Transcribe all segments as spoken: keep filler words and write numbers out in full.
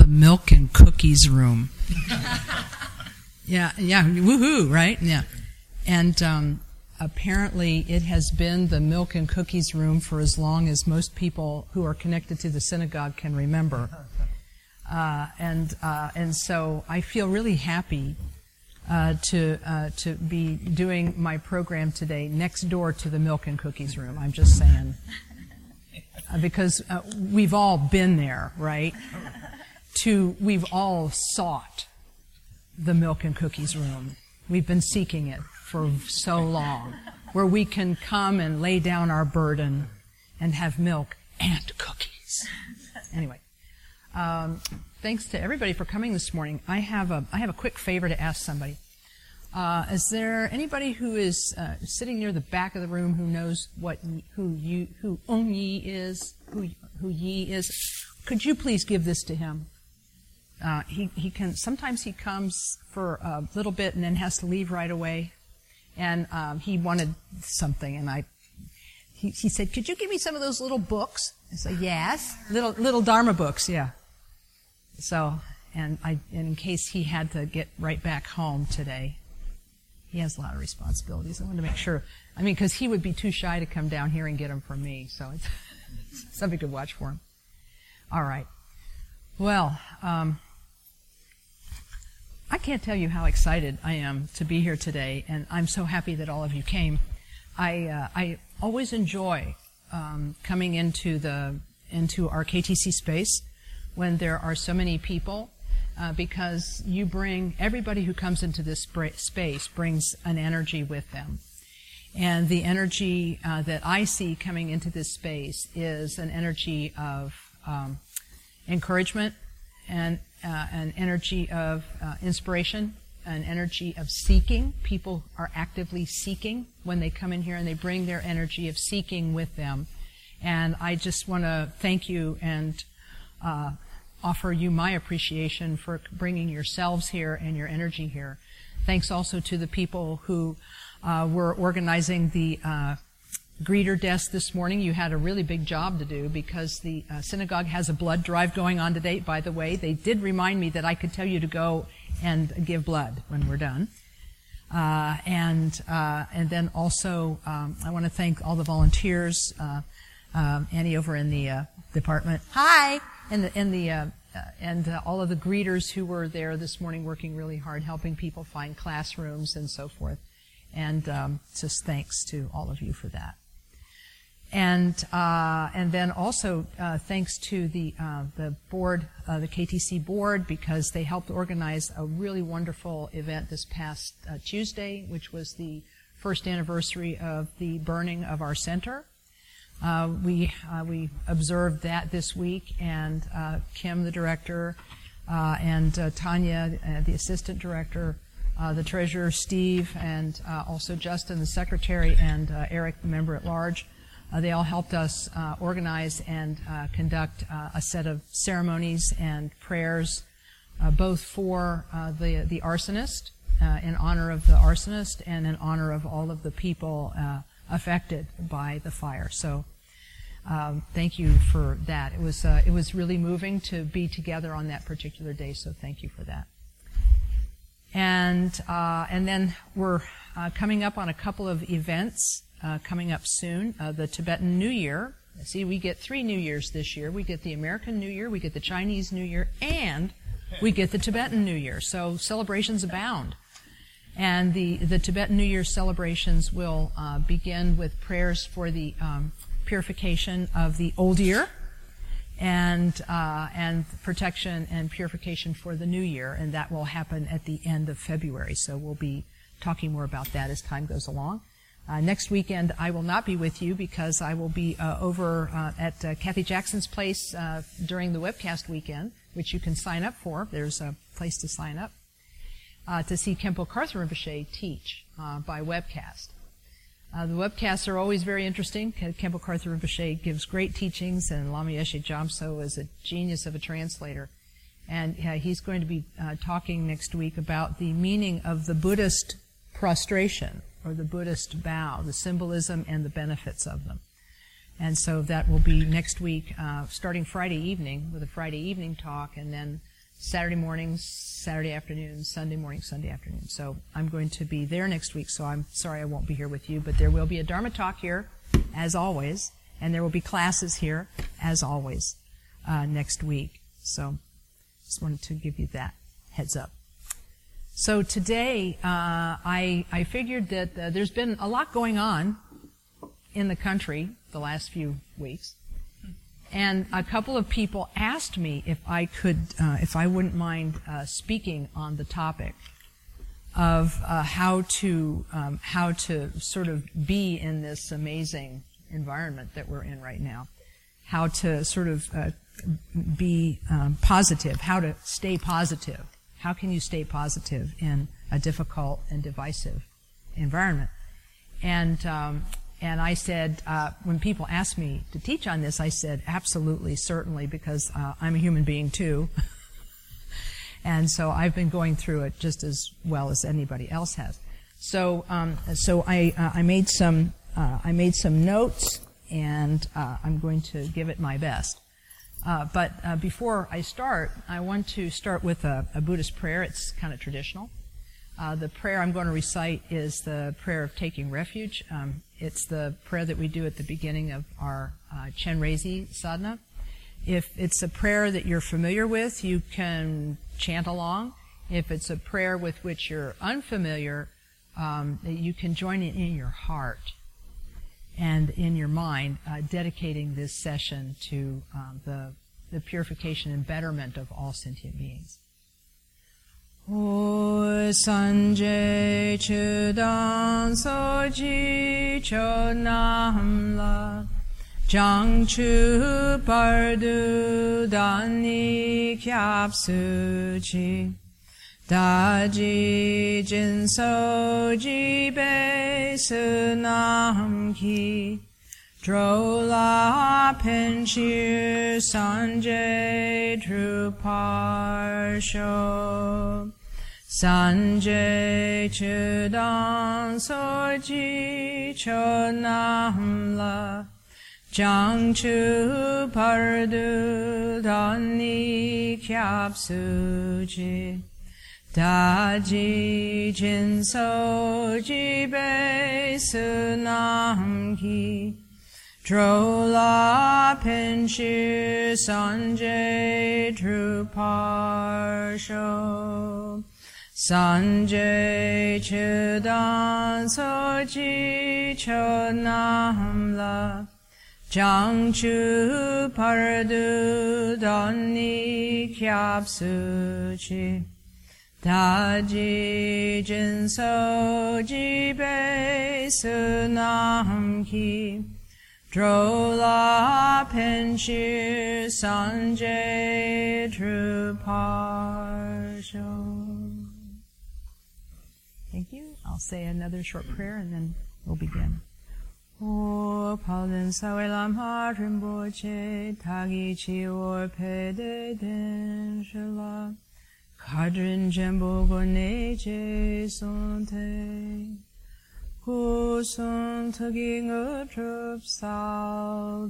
the Milk and Cookies Room. yeah, yeah, woohoo, right? Yeah. And um, apparently it has been the Milk and Cookies Room for as long as most people who are connected to the synagogue can remember. Uh, and uh, and so I feel really happy uh, to uh, to be doing my program today next door to the Milk and Cookies Room. I'm just saying. Uh, because uh, we've all been there, right? To we've all sought the Milk and Cookies Room. We've been seeking it for so long, where we can come and lay down our burden and have milk and cookies. Anyway, um, thanks to everybody for coming this morning. I have a I have a quick favor to ask somebody. Uh, is there anybody who is uh, sitting near the back of the room who knows what who you who Ong Yi is? Who who Yi is? Could you please give this to him? Uh, he he can sometimes he comes for a little bit and then has to leave right away. And um, he wanted something, and I he he said, "Could you give me some of those little books?" I said, "Yes, little little Dharma books, yeah." So and I in case he had to get right back home today. He has a lot of responsibilities. I wanted to make sure. I mean, because he would be too shy to come down here and get them from me. So it's something to watch for him. All right. Well, um, I can't tell you how excited I am to be here today, and I'm so happy that all of you came. I uh, I always enjoy um, coming into the into our K T C space when there are so many people. Uh, because you bring, everybody who comes into this spra- space brings an energy with them. And the energy uh, that I see coming into this space is an energy of um, encouragement, and uh, an energy of uh, inspiration, an energy of seeking. People are actively seeking when they come in here, and they bring their energy of seeking with them. And I just want to thank you and uh, offer you my appreciation for bringing yourselves here and your energy here. Thanks also to the people who uh, were organizing the uh, greeter desk this morning. You had a really big job to do because the uh, synagogue has a blood drive going on today. By the way, they did remind me that I could tell you to go and give blood when we're done. Uh, and uh, and then also um, I want to thank all the volunteers. Uh, um, Annie over in the uh, department. Hi. And the, and the uh, uh, and uh, all of the greeters who were there this morning working really hard, helping people find classrooms and so forth. And um, just thanks to all of you for that. And uh, and then also uh, thanks to the uh, the board, uh, the K T C board, because they helped organize a really wonderful event this past uh, Tuesday, which was the first anniversary of the burning of our center. Uh, we uh, we observed that this week, and uh, Kim, the director, uh, and uh, Tanya, uh, the assistant director, uh, the treasurer, Steve, and uh, also Justin, the secretary, and uh, Eric, the member at large. Uh, they all helped us uh, organize and uh, conduct uh, a set of ceremonies and prayers, uh, both for uh, the the arsonist, uh, in honor of the arsonist, and in honor of all of the people uh, affected by the fire. So um, thank you for that. It was uh, it was really moving to be together on that particular day, so thank you for that. And uh, and then we're uh, coming up on a couple of events uh, coming up soon. Uh, the Tibetan New Year. See, we get three New Years this year. We get the American New Year, we get the Chinese New Year, and we get the Tibetan New Year. So celebrations abound. And the, the Tibetan New Year celebrations will uh, begin with prayers for the um, purification of the old year, and uh, and protection and purification for the new year, and that will happen at the end of February. So we'll be talking more about that as time goes along. Uh, next weekend I will not be with you because I will be uh, over uh, at uh, Kathy Jackson's place uh, during the webcast weekend, which you can sign up for. There's a place to sign up. Uh, to see Khenpo Karthar Rinpoche teach uh, by webcast. Uh, the webcasts are always very interesting. Khenpo Karthar Rinpoche gives great teachings, and Lama Yeshe Jamso is a genius of a translator. And uh, he's going to be uh, talking next week about the meaning of the Buddhist prostration, or the Buddhist bow, the symbolism and the benefits of them. And so that will be next week, uh, starting Friday evening with a Friday evening talk, and then Saturday mornings, Saturday afternoons, Sunday morning, Sunday afternoon. So I'm going to be there next week, so I'm sorry I won't be here with you, but there will be a Dharma talk here, as always, and there will be classes here, as always, uh, next week. So just wanted to give you that heads up. So today, uh, I, I figured that uh, there's been a lot going on in the country the last few weeks. And a couple of people asked me if I could, uh, if I wouldn't mind uh, speaking on the topic of uh, how to, um, how to sort of be in this amazing environment that we're in right now. How to sort of uh, be um, positive, how to stay positive. How can you stay positive in a difficult and divisive environment? And um, and I said, uh, when people ask me to teach on this, I said, absolutely, certainly, because uh, I'm a human being too. And so I've been going through it just as well as anybody else has. So um, so I uh, I made some uh, I made some notes, and uh, I'm going to give it my best. Uh, but uh, before I start, I want to start with a, a Buddhist prayer. It's kind of traditional. Uh, the prayer I'm going to recite is the prayer of taking refuge. Um, it's the prayer that we do at the beginning of our uh, Chenrezig sadhana. If it's a prayer that you're familiar with, you can chant along. If it's a prayer with which you're unfamiliar, um, you can join it in your heart and in your mind, uh, dedicating this session to um, the, the purification and betterment of all sentient beings. O Sanjay Chudang Soji Chonam La Jang Chu Pardu Dani Kyap Suchi Daji Jin Soji Be Sunam Ki Drola Penshir Sanjay Drupar Sho Sanjay Chudang Soji Chonam La Jang Chu Pardu Dani Kyap Suji Daji Jin Soji Be Sunam Ki Drola Penshir Sanjay Drupar Sho Sanjay Chudang Soji Chonam La Jang Chu Pardu Dani Kyap Suchi Daji Jin Soji Be Sunam Ki Drola Penshir Sanjay Drupar Sho. Thank you. I'll say another short prayer and then we'll begin. O Palden Sawelam Harimboche Tagi Chior Pede Den Shala Kadrin Jembo Goneje Sonte Kusun Tugging a Drup Sal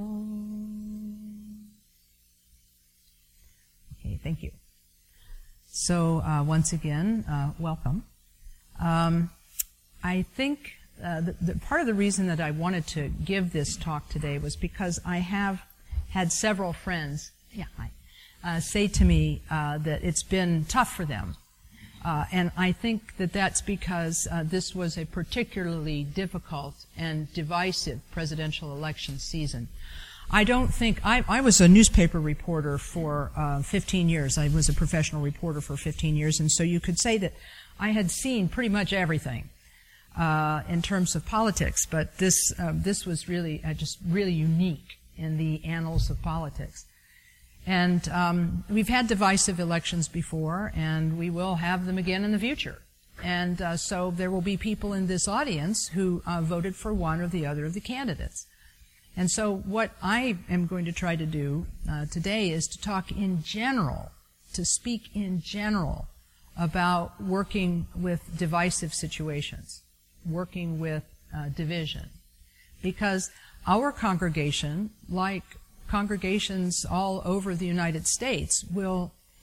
Okay, thank you. So, uh, once again, uh, welcome. Um, I think uh, the, the part of the reason that I wanted to give this talk today was because I have had several friends, yeah, hi, uh, say to me uh, that it's been tough for them. Uh, and I think that that's because uh, this was a particularly difficult and divisive presidential election season. I don't think, I, I was a newspaper reporter for uh, fifteen years. I was a professional reporter for fifteen years, and so you could say that I had seen pretty much everything uh, in terms of politics, but this, uh, this was really uh, just really unique in the annals of politics. And um, we've had divisive elections before, and we will have them again in the future. And uh, so there will be people in this audience who uh, voted for one or the other of the candidates. And so what I am going to try to do uh, today is to talk in general, to speak in general about working with divisive situations, working with uh, division. Because our congregation, like congregations all over the United States, will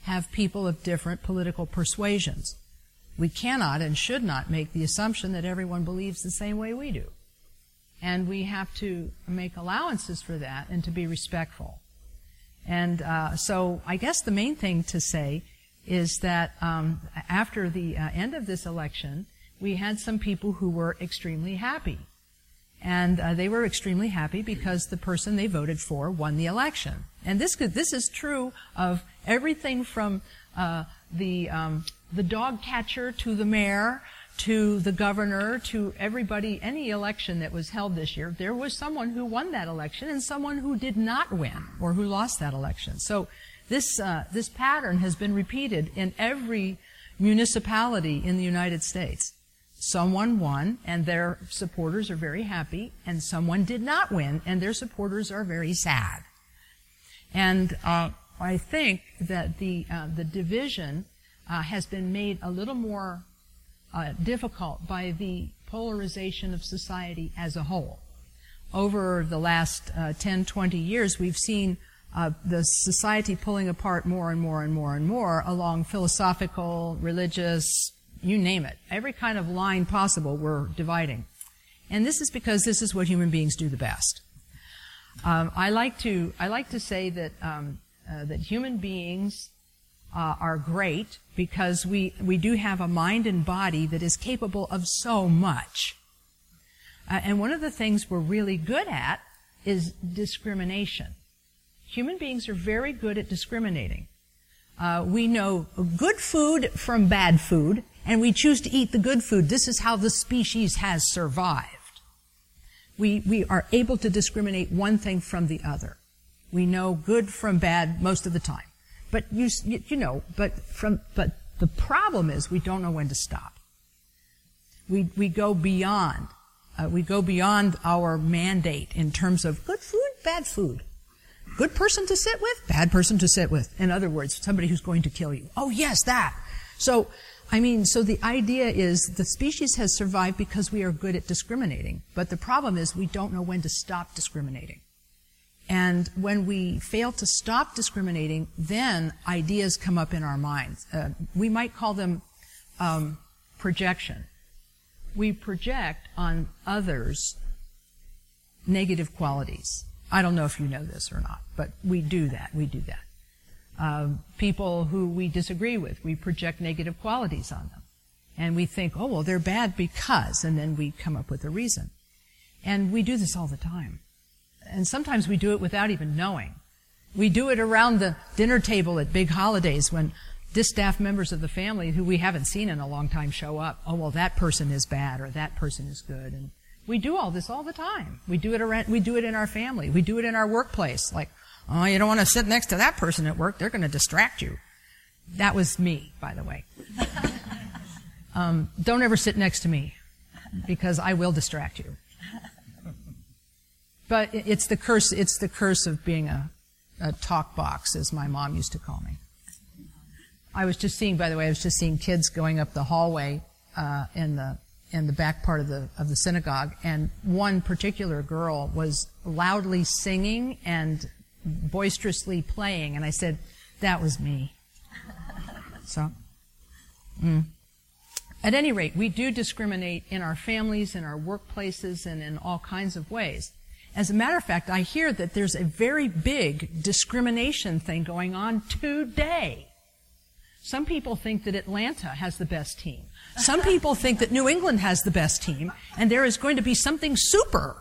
have people of different political persuasions. We cannot and should not make the assumption that everyone believes the same way we do. And we have to make allowances for that and to be respectful. And uh, so I guess the main thing to say is that um, after the uh, end of this election, we had some people who were extremely happy. And uh, they were extremely happy because the person they voted for won the election. And this could, this is true of everything from uh, the um, the dog catcher to the mayor to the governor to everybody. Any election that was held this year, there was someone who won that election and someone who did not win or who lost that election. So this uh, this pattern has been repeated in every municipality in the United States. Someone won, and their supporters are very happy, and someone did not win, and their supporters are very sad. And uh, I think that the uh, the division uh, has been made a little more uh, difficult by the polarization of society as a whole. Over the last uh, ten, twenty years, we've seen uh, the society pulling apart more and more and more and more along philosophical, religious, you name it. Every kind of line possible we're dividing. And this is because this is what human beings do the best. Um, I like to I like to say that um, uh, that human beings uh, are great because we, we do have a mind and body that is capable of so much. Uh, and one of the things we're really good at is discrimination. Human beings are very good at discriminating. Uh, we know good food from bad food, and we choose to eat the good food. This is how the species has survived. We, we are able to discriminate one thing from the other. We know good from bad most of the time. But you, you know, but from, but the problem is we don't know when to stop. We, we go beyond, uh, we go beyond our mandate in terms of good food, bad food. Good person to sit with, bad person to sit with. In other words, somebody who's going to kill you. Oh yes, that. So, I mean, so the idea is the species has survived because we are good at discriminating. But the problem is we don't know when to stop discriminating. And when we fail to stop discriminating, then ideas come up in our minds. Uh, we might call them um, projection. We project on others negative qualities. I don't know if you know this or not, but we do that. We do that. Uh, people who we disagree with, we project negative qualities on them. And we think, oh, well, they're bad because, and then we come up with a reason. And we do this all the time. And sometimes we do it without even knowing. We do it around the dinner table at big holidays when distaff members of the family who we haven't seen in a long time show up. Oh, well, that person is bad or that person is good. And we do all this all the time. We do it around, we do it in our family. We do it in our workplace. Like, oh, you don't want to sit next to that person at work. They're going to distract you. That was me, by the way. um, don't ever sit next to me because I will distract you. But it's the curse, it's the curse of being a, a talk box, as my mom used to call me. I was just seeing, by the way, I was just seeing kids going up the hallway uh, in the in the back part of the of the synagogue, and one particular girl was loudly singing and boisterously playing, and I said, that was me. So, mm. At any rate, we do discriminate in our families, in our workplaces, and in all kinds of ways. As a matter of fact, I hear that there's a very big discrimination thing going on today. Some people think that Atlanta has the best team. Some people think that New England has the best team, and there is going to be something super.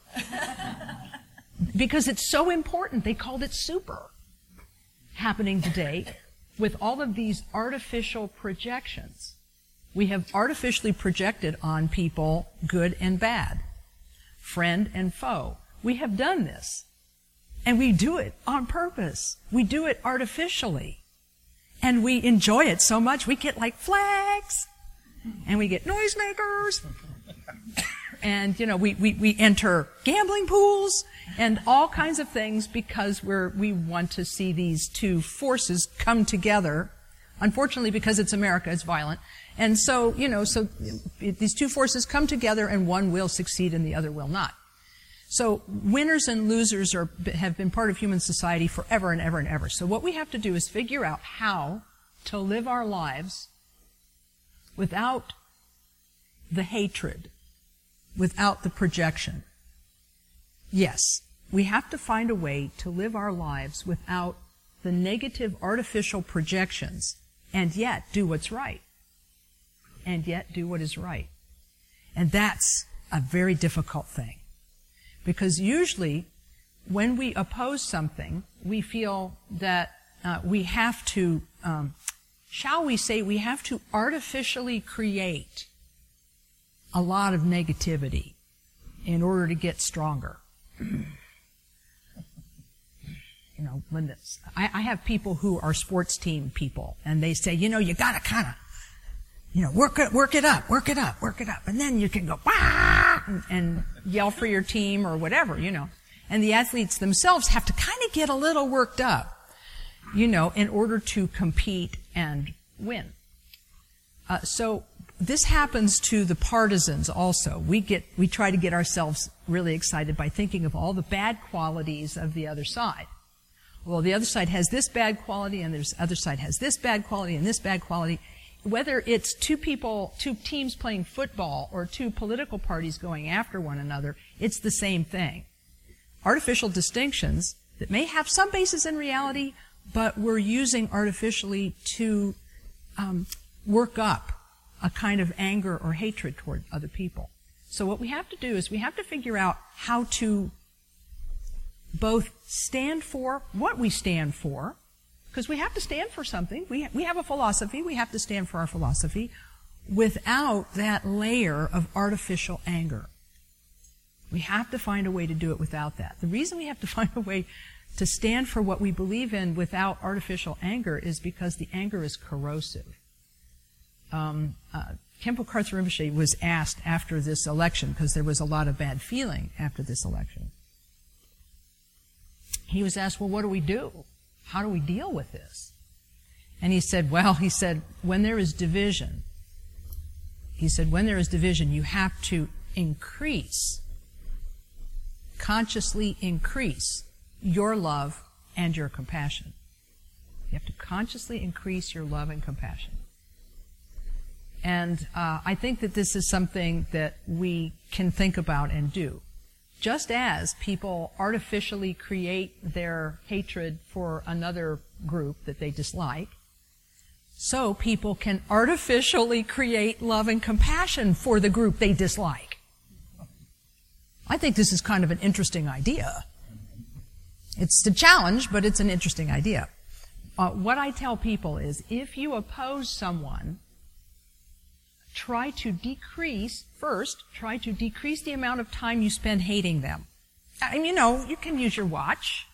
Because it's so important, they called it super, happening today with all of these artificial projections. We have artificially projected on people good and bad, friend and foe. We have done this, and we do it on purpose. We do it artificially, and we enjoy it so much. We get like flags, and we get noisemakers, and you know we, we, we enter gambling pools and all kinds of things because we're we want to see these two forces come together. Unfortunately, because it's America, it's violent, and so you know so these two forces come together, and one will succeed and the other will not. So winners and losers are, have been part of human society forever and ever and ever. So what we have to do is figure out how to live our lives without the hatred, without the projection. Yes, we have to find a way to live our lives without the negative artificial projections, and yet do what's right. And yet do what is right. And that's a very difficult thing. Because usually, when we oppose something, we feel that uh, we have to, um, shall we say, we have to artificially create a lot of negativity in order to get stronger. You know, when this, I, I have people who are sports team people, and they say, you know, you gotta kind of, you know, work it, work it up, work it up, work it up, and then you can go, wah, and, and yell for your team or whatever, you know. And the athletes themselves have to kind of get a little worked up, you know, in order to compete and win. Uh, so this happens to the partisans also. We get, we try to get ourselves really excited by thinking of all the bad qualities of the other side. Well, the other side has this bad quality, and the other side has this bad quality and this bad quality. Whether it's two people, two teams playing football, or two political parties going after one another, it's the same thing. Artificial distinctions that may have some basis in reality, but we're using artificially to um, work up a kind of anger or hatred toward other people. So what we have to do is we have to figure out how to both stand for what we stand for, because we have to stand for something. We, we have a philosophy. We have to stand for our philosophy without that layer of artificial anger. We have to find a way to do it without that. The reason we have to find a way to stand for what we believe in without artificial anger is because the anger is corrosive. Um, uh, Khenpo Karthar Rinpoche was asked after this election, because there was a lot of bad feeling after this election. He was asked, well, what do we do? How do we deal with this? And he said, well, he said, when there is division, he said, when there is division, you have to increase, consciously increase your love and your compassion. You have to consciously increase your love and compassion. And uh, I think that this is something that we can think about and do. Just as people artificially create their hatred for another group that they dislike, so people can artificially create love and compassion for the group they dislike. I think this is kind of an interesting idea. It's a challenge, but it's an interesting idea. Uh, what I tell people is, if you oppose someone, try to decrease, first, try to decrease the amount of time you spend hating them. I mean, you know, you can use your watch.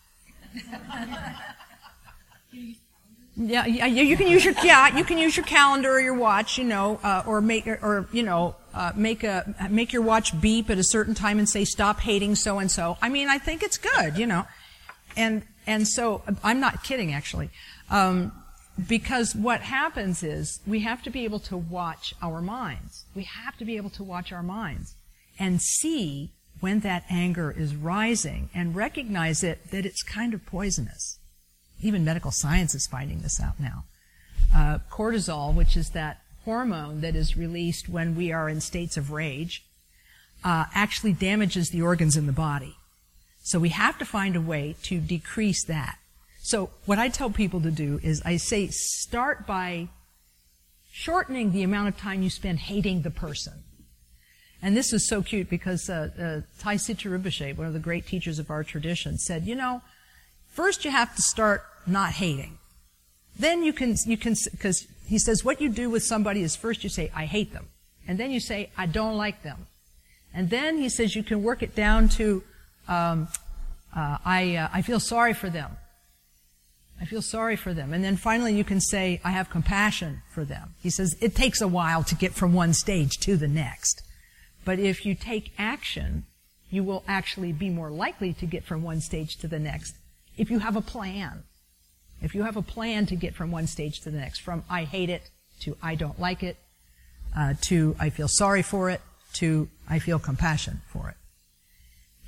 Yeah, yeah, you can use your, yeah, you can use your calendar or your watch, you know, uh, or make, or, you know, uh, make a, make your watch beep at a certain time and say, stop hating so and so. I mean, I think it's good, you know. And, and so, I'm not kidding, actually. Um, Because what happens is we have to be able to watch our minds. We have to be able to watch our minds and see when that anger is rising and recognize it, that it's kind of poisonous. Even medical science is finding this out now. Uh, cortisol, which is that hormone that is released when we are in states of rage, uh, actually damages the organs in the body. So we have to find a way to decrease that. So what I tell people to do is I say start by shortening the amount of time you spend hating the person. And this is so cute because uh, uh, Tai Sita Rinpoche, one of the great teachers of our tradition, said, you know, first you have to start not hating. Then you can, you can, because he says what you do with somebody is first you say, I hate them. And then you say, I don't like them. And then he says you can work it down to, um, uh, I, uh, I feel sorry for them. I feel sorry for them. And then finally you can say, I have compassion for them. He says it takes a while to get from one stage to the next. But if you take action, you will actually be more likely to get from one stage to the next if you have a plan. If you have a plan to get from one stage to the next, from I hate it to I don't like it, uh, to I feel sorry for it, to I feel compassion for it.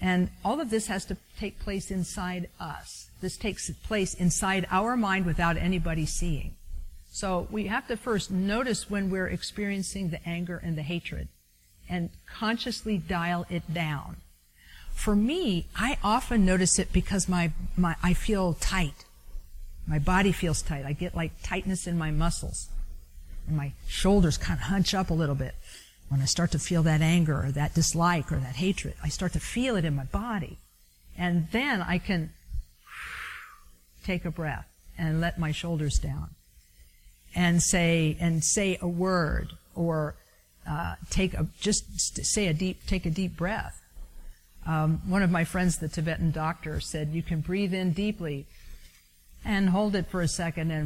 And all of this has to take place inside us. This takes place inside our mind without anybody seeing. So we have to first notice when we're experiencing the anger and the hatred and consciously dial it down. For me, I often notice it because my, my I feel tight. My body feels tight. I get like tightness in my muscles. And my shoulders kind of hunch up a little bit. When I start to feel that anger or that dislike or that hatred, I start to feel it in my body. And then I can take a breath and let my shoulders down and say, and say a word or uh, take a, just say a deep, take a deep breath. Um, one of my friends, the Tibetan doctor, said you can breathe in deeply and hold it for a second and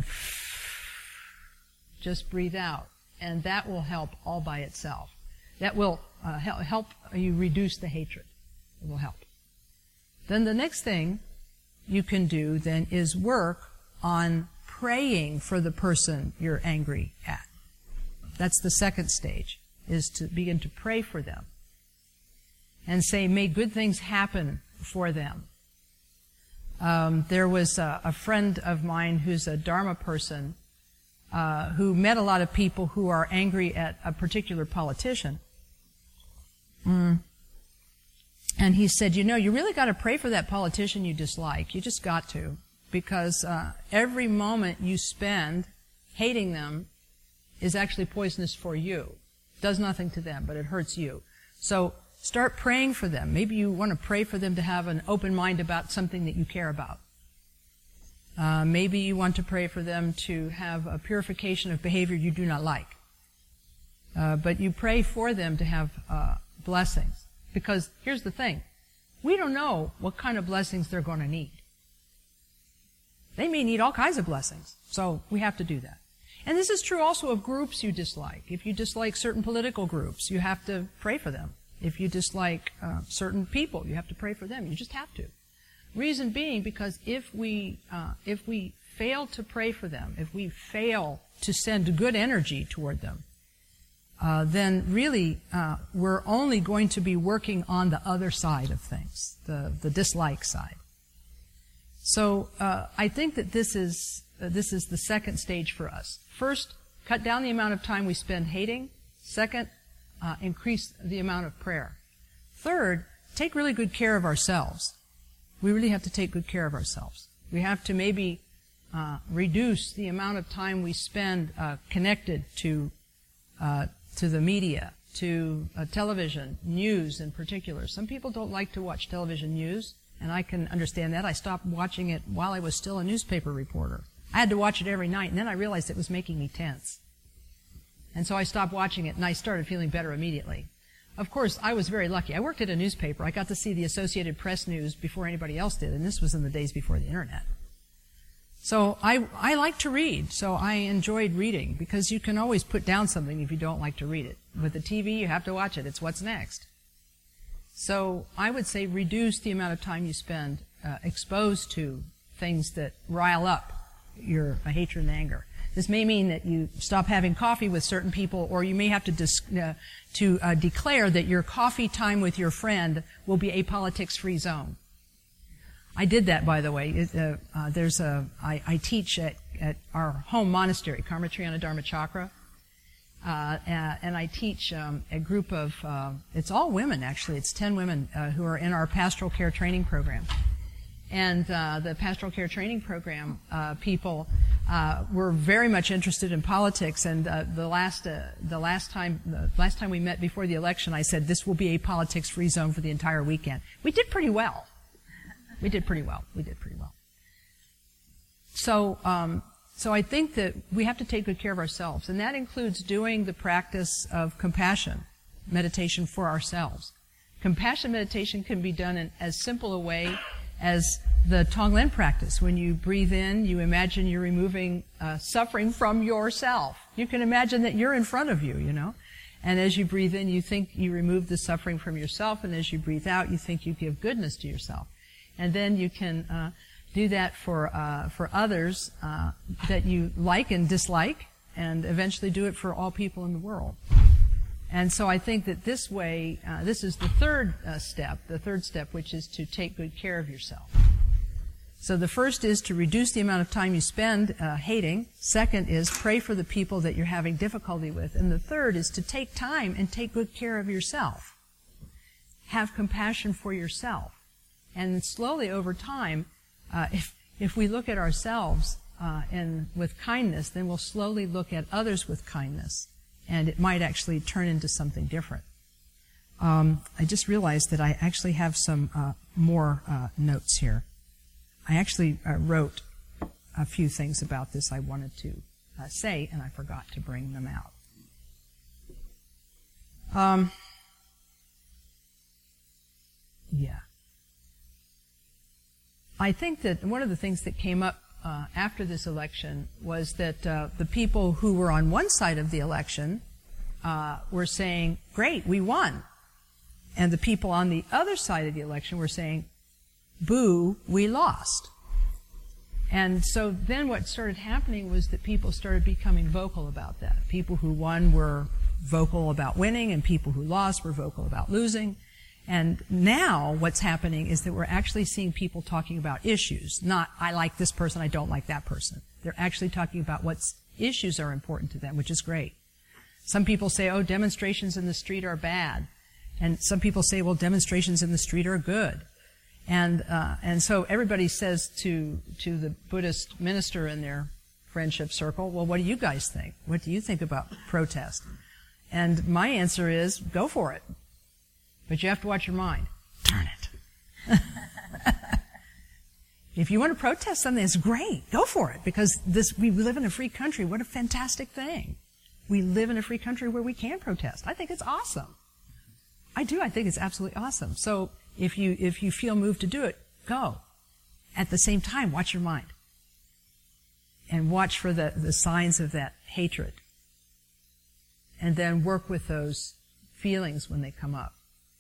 just breathe out. And that will help all by itself. That will uh, help, help you reduce the hatred. It will help. Then the next thing you can do then is work on praying for the person you're angry at. That's the second stage, is to begin to pray for them and say, may good things happen for them. Um, there was a, a friend of mine who's a Dharma person uh, who met a lot of people who are angry at a particular politician. Mm. And he said, you know, you really got to pray for that politician you dislike. You just got to. Because uh, every moment you spend hating them is actually poisonous for you. It does nothing to them, but it hurts you. So start praying for them. Maybe you want to pray for them to have an open mind about something that you care about. Uh, maybe you want to pray for them to have a purification of behavior you do not like. Uh, but you pray for them to have uh, blessings. Because here's the thing. We don't know what kind of blessings they're going to need. They may need all kinds of blessings. So we have to do that. And this is true also of groups you dislike. If you dislike certain political groups, you have to pray for them. If you dislike uh, certain people, you have to pray for them. You just have to. Reason being, because if we uh, if we fail to pray for them, if we fail to send good energy toward them, uh, then really uh, we're only going to be working on the other side of things, the the dislike side. So uh, I think that this is uh, this is the second stage for us. First, cut down the amount of time we spend hating. Second, uh, increase the amount of prayer. Third, take really good care of ourselves. We really have to take good care of ourselves. We have to maybe uh, reduce the amount of time we spend uh, connected to uh, to the media, to uh, television, news in particular. Some people don't like to watch television news. And I can understand that. I stopped watching it while I was still a newspaper reporter. I had to watch it every night, and then I realized it was making me tense. And so I stopped watching it, and I started feeling better immediately. Of course, I was very lucky. I worked at a newspaper. I got to see the Associated Press news before anybody else did, and this was in the days before the Internet. So I, I like to read, so I enjoyed reading, because you can always put down something if you don't like to read it. With the T V, you have to watch it. It's what's next. So I would say reduce the amount of time you spend uh, exposed to things that rile up your uh, hatred and anger. This may mean that you stop having coffee with certain people, or you may have to dis- uh, to uh, declare that your coffee time with your friend will be a politics-free zone. I did that, by the way. It, uh, uh, there's a I, I teach at, at our home monastery, Karma Triana Dharma Chakra. Uh, and I teach um, a group of, uh, it's all women actually, it's ten women uh, who are in our pastoral care training program. And uh, the pastoral care training program uh, people uh, were very much interested in politics. And uh, the last uh, the last time the last time we met before the election, I said this will be a politics-free zone for the entire weekend. We did pretty well. We did pretty well. We did pretty well. So. Um, So I think that we have to take good care of ourselves, and that includes doing the practice of compassion meditation for ourselves. Compassion meditation can be done in as simple a way as the Tonglen practice. When you breathe in, you imagine you're removing uh, suffering from yourself. You can imagine that you're in front of you, you know. And as you breathe in, you think you remove the suffering from yourself, and as you breathe out, you think you give goodness to yourself. And then you can uh, do that for uh, for others uh, that you like and dislike, and eventually do it for all people in the world. And so I think that this way, uh, this is the third uh, step, the third step, which is to take good care of yourself. So the first is to reduce the amount of time you spend uh, hating. Second is pray for the people that you're having difficulty with. And the third is to take time and take good care of yourself. Have compassion for yourself. And slowly over time, uh, if, if we look at ourselves uh, and with kindness, then we'll slowly look at others with kindness. And it might actually turn into something different. Um, I just realized that I actually have some uh, more uh, notes here. I actually uh, wrote a few things about this I wanted to uh, say, and I forgot to bring them out. Um, yeah. I think that one of the things that came up uh, after this election was that uh, the people who were on one side of the election uh, were saying, great, we won. And the people on the other side of the election were saying, boo, we lost. And so then what started happening was that people started becoming vocal about that. People who won were vocal about winning, and people who lost were vocal about losing. And now what's happening is that we're actually seeing people talking about issues, not I like this person, I don't like that person. They're actually talking about what issues are important to them, which is great. Some people say, oh, demonstrations in the street are bad. And some people say, well, demonstrations in the street are good. And uh, and so everybody says to to the Buddhist minister in their friendship circle, well, what do you guys think? What do you think about protest? And my answer is, go for it. But you have to watch your mind. Turn it. If you want to protest something, it's great. Go for it. Because this we live in a free country. What a fantastic thing. We live in a free country where we can protest. I think it's awesome. I do. I think it's absolutely awesome. So if you if you feel moved to do it, go. At the same time, watch your mind. And watch for the, the signs of that hatred. And then work with those feelings when they come up.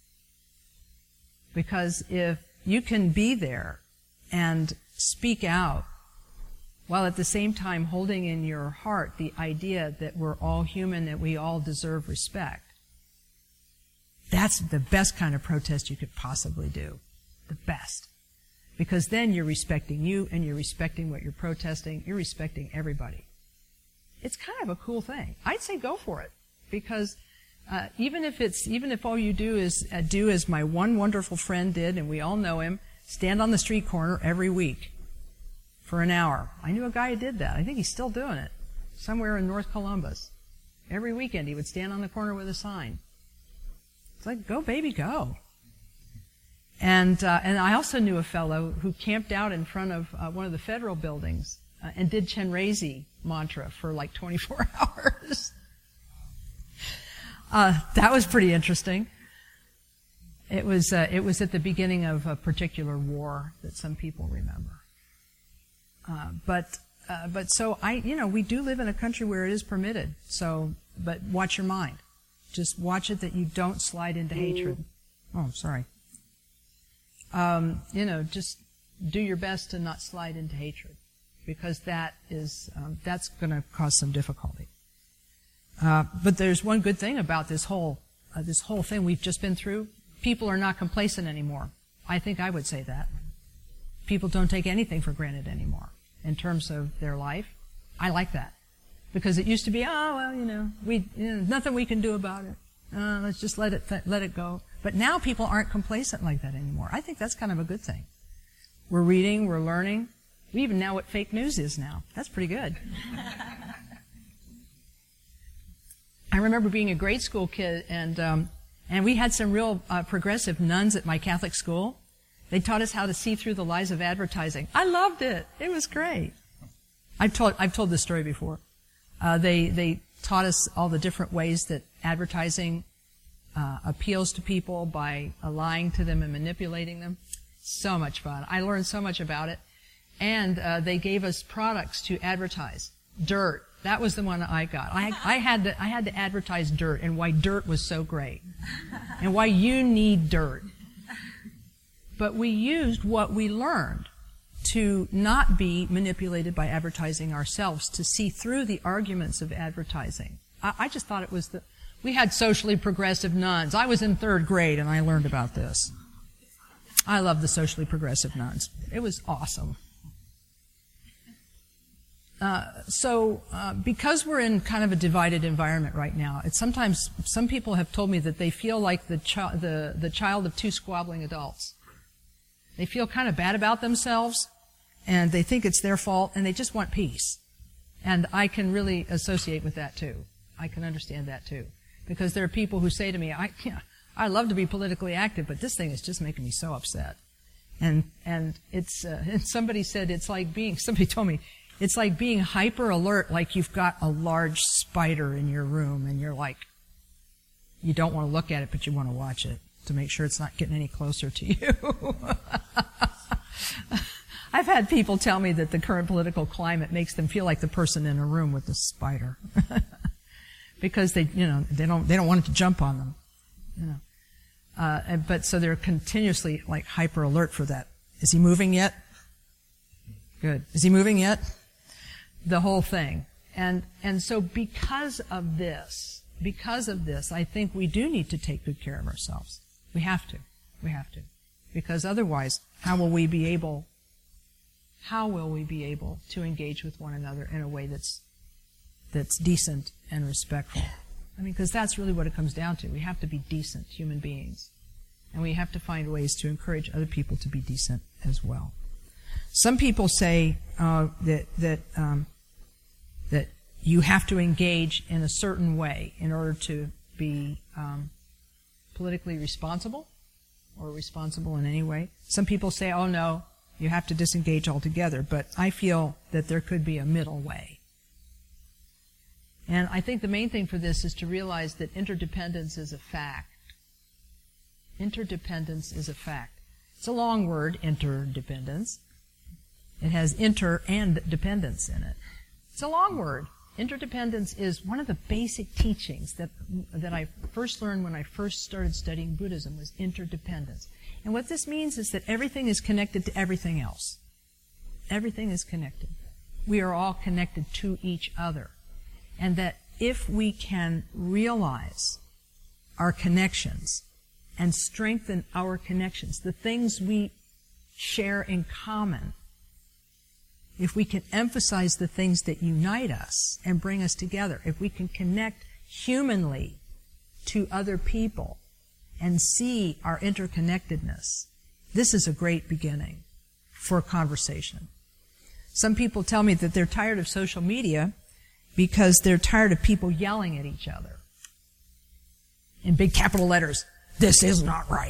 Because if you can be there and speak out while at the same time holding in your heart the idea that we're all human, that we all deserve respect, that's the best kind of protest you could possibly do. The best. Because then you're respecting you and you're respecting what you're protesting. You're respecting everybody. It's kind of a cool thing. I'd say go for it. Because uh, even if it's even if all you do is uh, do as my one wonderful friend did, and we all know him, stand on the street corner every week for an hour. I knew a guy who did that. I think he's still doing it. Somewhere in North Columbus. Every weekend he would stand on the corner with a sign. It's like, go baby, go. And uh, and I also knew a fellow who camped out in front of uh, one of the federal buildings uh, and did Chenrezig mantra for like twenty-four hours. uh, that was pretty interesting. It was uh, it was at the beginning of a particular war that some people remember. Uh, but uh, but so I you know we do live in a country where it is permitted. So but watch your mind. Just watch it that you don't slide into hatred. Oh, I'm sorry. Um, you know, just do your best to not slide into hatred, because that is um, that's going to cause some difficulty. Uh, but there's one good thing about this whole uh, this whole thing we've just been through. People are not complacent anymore. I think I would say that. People don't take anything for granted anymore in terms of their life. I like that. Because it used to be, oh, well, you know, we, you know, nothing we can do about it. Uh, let's just let it, th- let it go. But now people aren't complacent like that anymore. I think that's kind of a good thing. We're reading, we're learning. We even know what fake news is now. That's pretty good. I remember being a grade school kid, and um, and we had some real uh, progressive nuns at my Catholic school. They taught us how to see through the lies of advertising. I loved it. It was great. I've told I've told this story before. Uh, they they taught us all the different ways that advertising uh, appeals to people by uh, lying to them and manipulating them. So much fun. I learned so much about it. And uh, they gave us products to advertise. Dirt. That was the one I got. I, I had to I had to advertise dirt and why dirt was so great. And why you need dirt. But we used what we learned to not be manipulated by advertising ourselves, to see through the arguments of advertising. I, I just thought it was the We had socially progressive nuns. I was in third grade and I learned about this. I love the socially progressive nuns. It was awesome. Uh, so, uh, because we're in kind of a divided environment right now, it's sometimes, some people have told me that they feel like the, chi- the, the child of two squabbling adults. They feel kind of bad about themselves, and they think it's their fault, and they just want peace. And I can really associate with that too. I can understand that too. Because there are people who say to me, I can't, I love to be politically active, but this thing is just making me so upset. And, and it's, uh, and somebody said it's like being, somebody told me, it's like being hyper alert, like you've got a large spider in your room and you're like, you don't want to look at it, but you want to watch it to make sure it's not getting any closer to you. I've had people tell me that the current political climate makes them feel like the person in a room with the spider. Because they, you know, they don't, they don't want it to jump on them, you know. Uh, and, but so they're continuously like hyper alert for that. Is he moving yet? Good. Is he moving yet? The whole thing. And, and so because of this, because of this, I think we do need to take good care of ourselves. We have to. We have to. Because otherwise, how will we be able, how will we be able to engage with one another in a way that's, that's decent and respectful? I mean, because that's really what it comes down to. We have to be decent human beings. And we have to find ways to encourage other people to be decent as well. Some people say uh, that that um, that you have to engage in a certain way in order to be um, politically responsible or responsible in any way. Some people say, oh no, you have to disengage altogether. But I feel that there could be a middle way. And I think the main thing for this is to realize that interdependence is a fact. Interdependence is a fact. It's a long word, interdependence. It has inter and dependence in it. It's a long word. Interdependence is one of the basic teachings that that I first learned when I first started studying Buddhism was interdependence. And what this means is that everything is connected to everything else. Everything is connected. We are all connected to each other. And that if we can realize our connections and strengthen our connections, the things we share in common, if we can emphasize the things that unite us and bring us together, if we can connect humanly to other people and see our interconnectedness, this is a great beginning for conversation. Some people tell me that they're tired of social media because they're tired of people yelling at each other. In big capital letters, this is not right.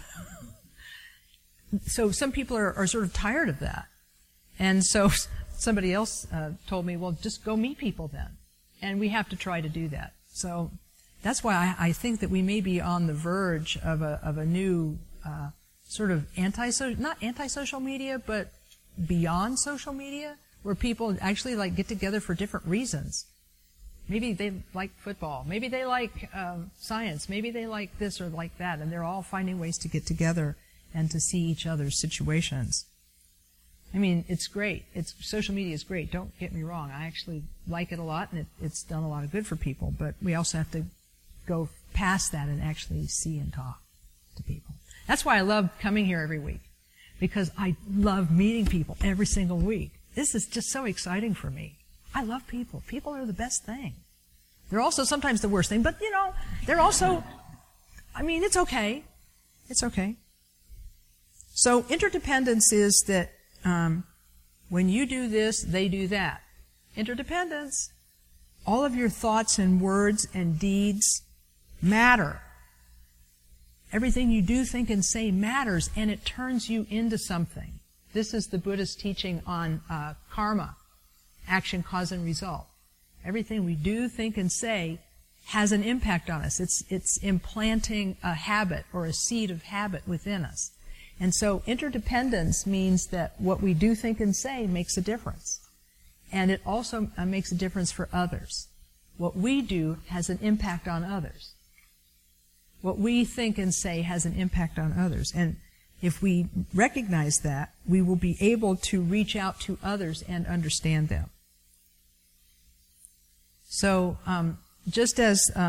So some people are, are sort of tired of that. And so somebody else uh, told me, well, just go meet people then. And we have to try to do that. So that's why I, I think that we may be on the verge of a, of a new uh, sort of anti-social, not anti-social media, but beyond social media, where people actually like get together for different reasons. Maybe they like football. Maybe they like um, science. Maybe they like this or like that. And they're all finding ways to get together and to see each other's situations. I mean, it's great. It's, social media is great. Don't get me wrong. I actually like it a lot, and it, it's done a lot of good for people. But we also have to go past that and actually see and talk to people. That's why I love coming here every week, because I love meeting people every single week. This is just so exciting for me. I love people. People are the best thing. They're also sometimes the worst thing, but, you know, they're also, I mean, it's okay. It's okay. So interdependence is that Um, when you do this, they do that. Interdependence. All of your thoughts and words and deeds matter. Everything you do, think, and say matters, and it turns you into something. This is the Buddhist teaching on uh, karma, action, cause, and result. Everything we do, think, and say has an impact on us. It's, it's implanting a habit or a seed of habit within us. And so interdependence means that what we do, think, and say makes a difference. And it also uh, makes a difference for others. What we do has an impact on others. What we think and say has an impact on others. And if we recognize that, we will be able to reach out to others and understand them. So um, just as uh,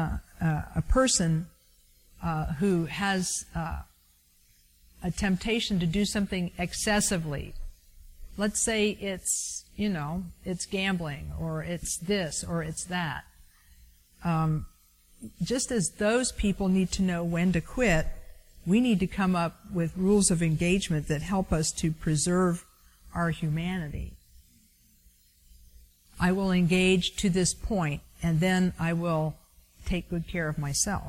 uh, a person uh, who has uh, a temptation to do something excessively, let's say it's, you know, it's gambling, or it's this, or it's that. Um, just as those people need to know when to quit, we need to come up with rules of engagement that help us to preserve our humanity. I will engage to this point, and then I will take good care of myself.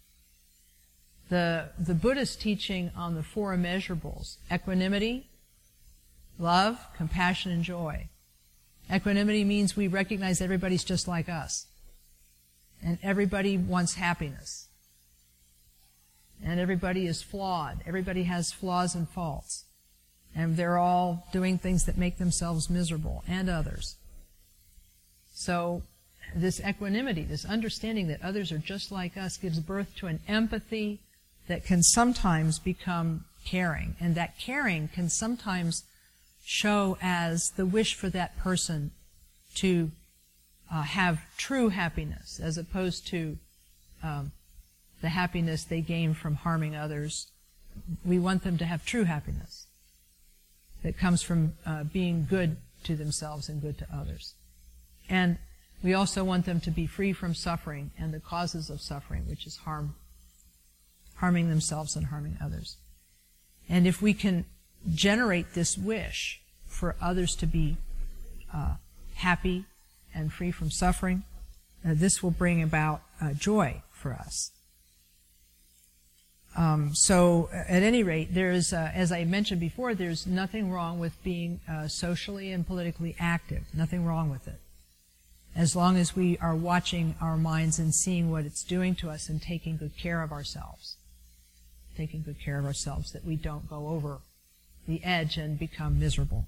The, the Buddhist teaching on the four immeasurables: equanimity, love, compassion, and joy. Equanimity means we recognize everybody's just like us. And everybody wants happiness. And everybody is flawed. Everybody has flaws and faults. And they're all doing things that make themselves miserable, and others. So this equanimity, this understanding that others are just like us, gives birth to an empathy that can sometimes become caring. And that caring can sometimes show as the wish for that person to uh, have true happiness, as opposed to um, the happiness they gain from harming others. We want them to have true happiness that comes from uh, being good to themselves and good to others. And we also want them to be free from suffering and the causes of suffering, which is harm, harming themselves and harming others. And if we can generate this wish for others to be uh, happy and free from suffering, uh, this will bring about uh, joy for us. Um, so, at any rate, there's, uh, as I mentioned before, there's nothing wrong with being uh, socially and politically active. Nothing wrong with it, as long as we are watching our minds and seeing what it's doing to us and taking good care of ourselves. Taking good care of ourselves, that we don't go over the edge and become miserable.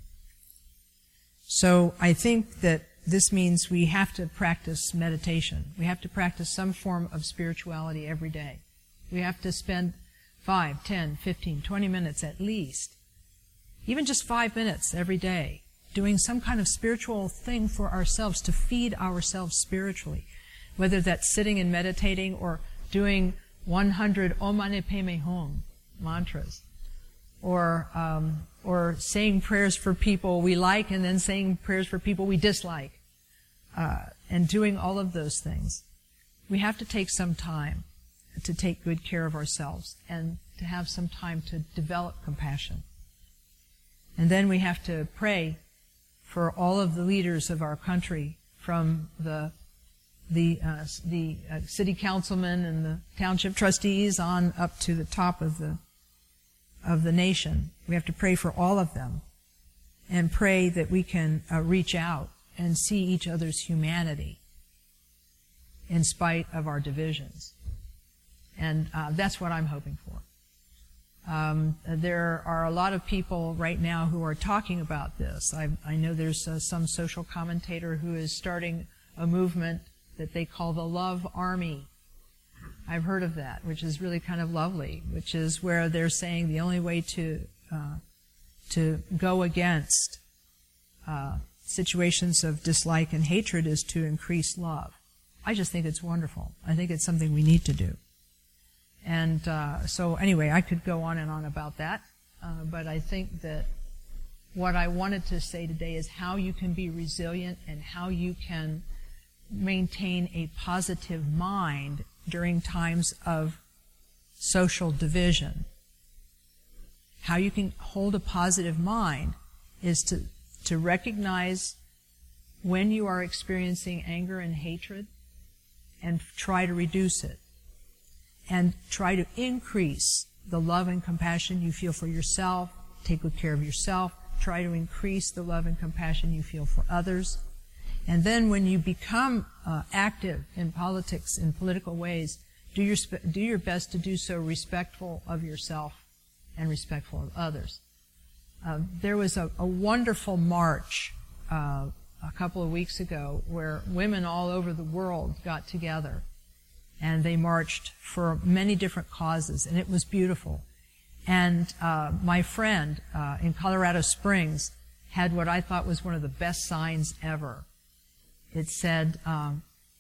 So I think that this means we have to practice meditation. We have to practice some form of spirituality every day. We have to spend five, ten, fifteen, twenty minutes at least, even just five minutes every day, doing some kind of spiritual thing for ourselves to feed ourselves spiritually, whether that's sitting and meditating or doing one hundred Om Mani Padme Hum mantras, or um, or saying prayers for people we like and then saying prayers for people we dislike, uh, and doing all of those things. We have to take some time to take good care of ourselves and to have some time to develop compassion. And then we have to pray for all of the leaders of our country, from the the uh, the uh, city councilmen and the township trustees on up to the top of the of the nation. We have to pray for all of them and pray that we can uh, reach out and see each other's humanity in spite of our divisions. And uh, that's what I'm hoping for. Um, there are a lot of people right now who are talking about this. I, I know there's uh, some social commentator who is starting a movement that they call the Love Army. I've heard of that, which is really kind of lovely, which is where they're saying the only way to uh, to go against uh, situations of dislike and hatred is to increase love. I just think it's wonderful. I think it's something we need to do. And uh, so anyway, I could go on and on about that, uh, but I think that what I wanted to say today is how you can be resilient and how you can maintain a positive mind during times of social division. How you can hold a positive mind is to, to recognize when you are experiencing anger and hatred and try to reduce it. And try to increase the love and compassion you feel for yourself. Take good care of yourself. Try to increase the love and compassion you feel for others. And then when you become uh, active in politics, in political ways, do your, sp- do your best to do so respectful of yourself and respectful of others. Uh, there was a, a wonderful march uh, a couple of weeks ago where women all over the world got together. And they marched for many different causes, and it was beautiful. And uh, my friend uh, in Colorado Springs had what I thought was one of the best signs ever. It said, um,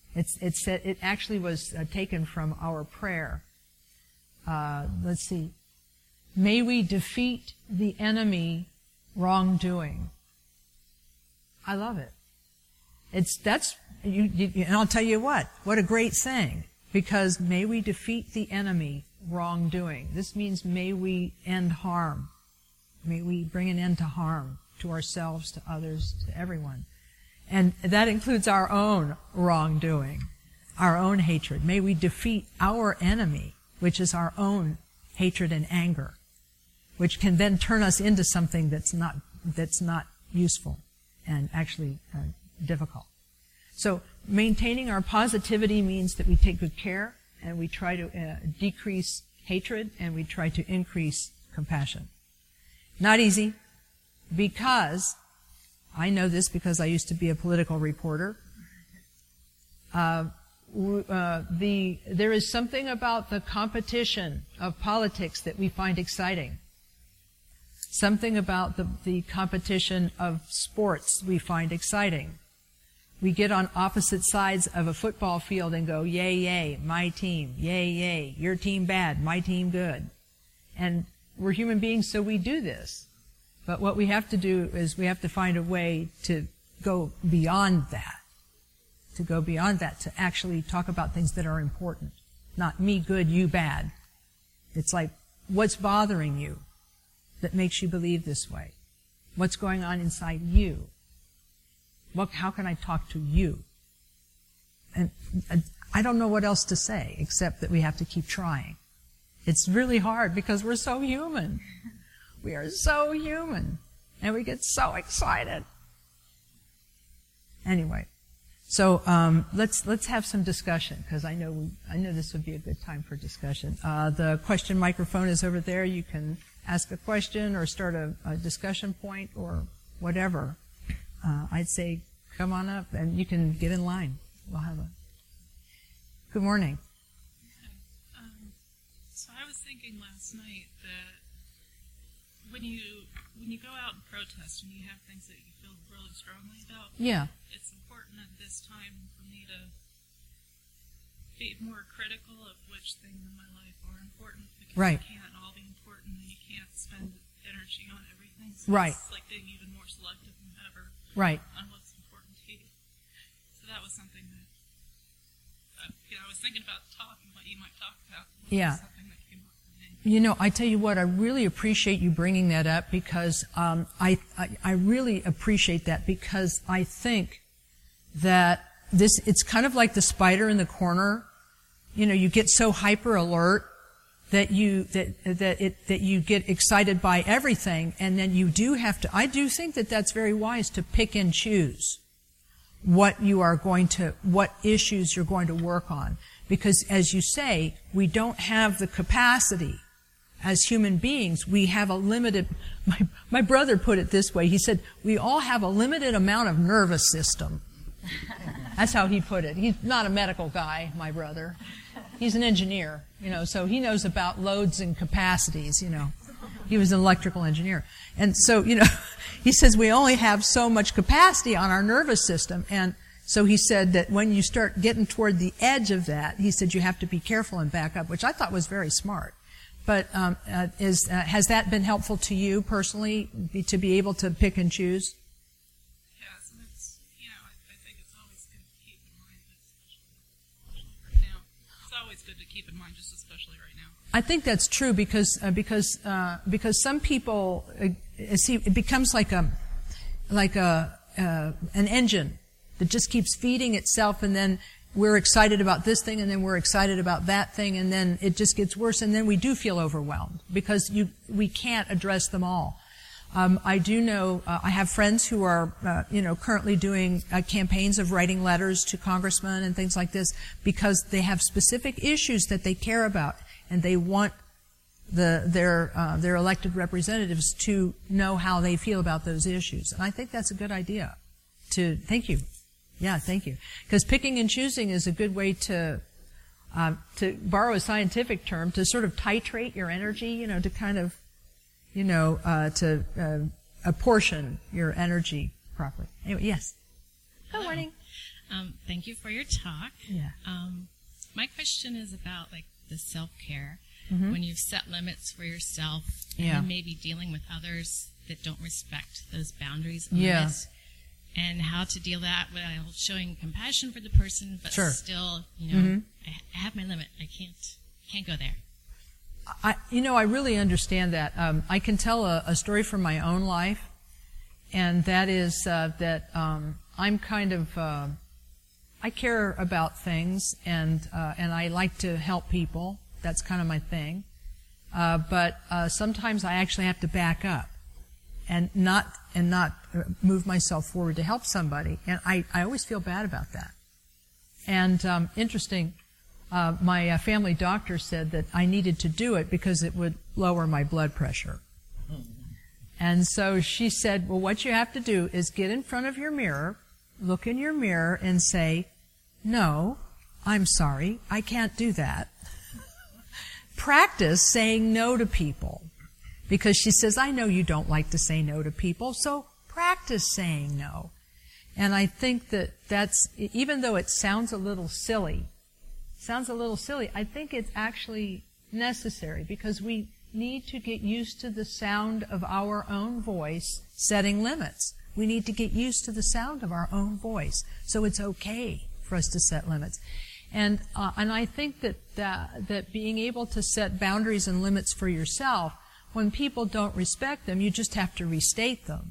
It's, it's, it actually was uh, taken from our prayer. Uh, let's see. May we defeat the enemy wrongdoing. I love it. It's, that's, you, you, and I'll tell you what, what a great saying. Because may we defeat the enemy wrongdoing. This means may we end harm. May we bring an end to harm to ourselves, to others, to everyone. And that includes our own wrongdoing, our own hatred. May we defeat our enemy, which is our own hatred and anger, which can then turn us into something that's not, that's not useful and actually uh, difficult. So maintaining our positivity means that we take good care and we try to uh, decrease hatred and we try to increase compassion. Not easy, because I know this because I used to be a political reporter. Uh, uh, the there is something about the competition of politics that we find exciting. Something about the, the competition of sports we find exciting. We get on opposite sides of a football field and go, yay, yay, my team, yay, yay, your team bad, my team good. And we're human beings, so we do this. But what we have to do is we have to find a way to go beyond that, to go beyond that, to actually talk about things that are important. Not me good, you bad. It's like, what's bothering you that makes you believe this way? What's going on inside you? What, how can I talk to you? And I don't know what else to say except that we have to keep trying. It's really hard because we're so human. We are so human. And we get so excited. Anyway, so um, let's let's have some discussion because I know we, I know this would be a good time for discussion. Uh, the question microphone is over there. You can ask a question or start a, a discussion point or whatever. Uh, I'd say come on up and you can get in line. We'll have a good morning. Um, so I was thinking last night that when you when you go out and protest and you have things that you feel really strongly about, yeah, it's important at this time for me to be more critical of which things in my life are important because right. they can't all be important and you can't spend energy on everything. So right. It's like being even more selective than ever. Right. On what's important to you. So that was something that uh, you know, I was thinking about the talk and what you might talk about. Yeah. Something that came up for me. You know, I tell you what, I really appreciate you bringing that up because um, I, I I really appreciate that because I think that this it's kind of like the spider in the corner. You know, you get so hyper alert that you that that it that you get excited by everything, and then you do have to. I do think that that's very wise to pick and choose what you are going to, what issues you're going to work on, because as you say, we don't have the capacity as human beings. We have a limited. My my brother put it this way. He said, "We all have a limited amount of nervous system." That's how he put it. He's not a medical guy, my brother. He's an engineer, you know, so he knows about loads and capacities, you know. He was an electrical engineer. And so, you know, he says we only have so much capacity on our nervous system. And so he said that when you start getting toward the edge of that, he said you have to be careful and back up, which I thought was very smart. But um, uh, is uh, has that been helpful to you personally, be, to be able to pick and choose? Yes, and it's, you know, I, I think it's always good to keep in mind, especially, especially right now. It's always good to keep in mind, just especially right now. I think that's true because uh, because uh, because some people uh, see it becomes like a like a uh, an engine that just keeps feeding itself, and then we're excited about this thing, and then we're excited about that thing, and then it just gets worse, and then we do feel overwhelmed because you we can't address them all. Um, I do know uh, I have friends who are uh, you know currently doing uh, campaigns of writing letters to congressmen and things like this because they have specific issues that they care about, and they want the their uh, their elected representatives to know how they feel about those issues. And I think that's a good idea. To thank you, yeah, thank you. Because picking and choosing is a good way to uh, to borrow a scientific term, to sort of titrate your energy. You know, to kind of you know uh, to uh, apportion your energy properly. Anyway, yes. Good morning. Um, thank you for your talk. Yeah. Um, my question is about like the self-care. Mm-hmm. When you've set limits for yourself, and Yeah. then maybe dealing with others that don't respect those boundaries and Yeah. limits, and how to deal that while showing compassion for the person, but Sure. still, you know, Mm-hmm. I, I have my limit. I can't, can't go there. I, you know, I really understand that. Um, I can tell a, a story from my own life, and that is uh, that um, I'm kind of uh, I care about things, and uh, and I like to help people. That's kind of my thing. Uh, but uh, sometimes I actually have to back up and not and not uh, move myself forward to help somebody, and I, I always feel bad about that. And um, interesting. Uh, my uh, family doctor said that I needed to do it because it would lower my blood pressure. And so she said, well, what you have to do is get in front of your mirror, look in your mirror, and say, no, I'm sorry, I can't do that. Practice saying no to people. Because she says, I know you don't like to say no to people, so practice saying no. And I think that that's, even though it sounds a little silly, Sounds a little silly. I think it's actually necessary because we need to get used to the sound of our own voice setting limits. We need to get used to the sound of our own voice. So it's okay for us to set limits. And uh, and I think that, that that being able to set boundaries and limits for yourself, when people don't respect them, you just have to restate them.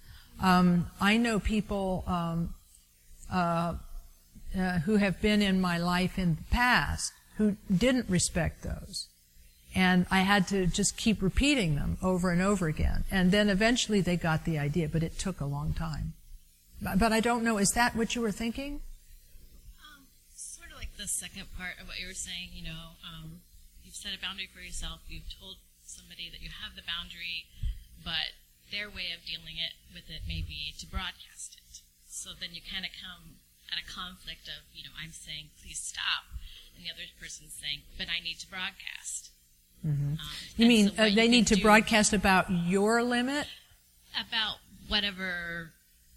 Um, I know people um, uh, Uh, who have been in my life in the past who didn't respect those. And I had to just keep repeating them over and over again. And then eventually they got the idea, but it took a long time. But, but I don't know, is that what you were thinking? Um, sort of like the second part of what you were saying, you know, um, you've set a boundary for yourself, you've told somebody that you have the boundary, but their way of dealing it with it may be to broadcast it. So then you kind of come at a conflict of, you know, I'm saying, please stop, and the other person's saying, but I need to broadcast. Mm-hmm. Um, you mean so uh, they you need to do broadcast about your limit? about whatever